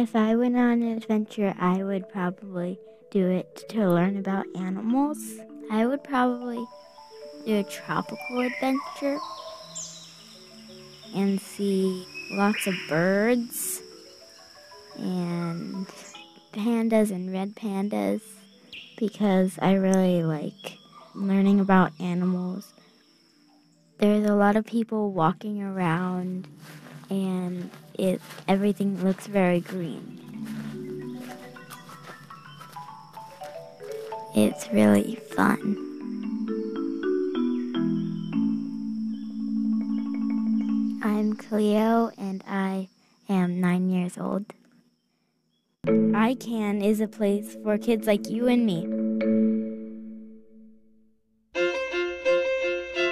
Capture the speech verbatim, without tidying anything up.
If I went on an adventure, I would probably do it to learn about animals. I would probably do a tropical adventure and see lots of birds and pandas and red pandas because I really like learning about animals. There's a lot of people walking around and it everything looks very green. It's really fun. I'm Cleo and I am nine years old. I Can is a place for kids like you and me.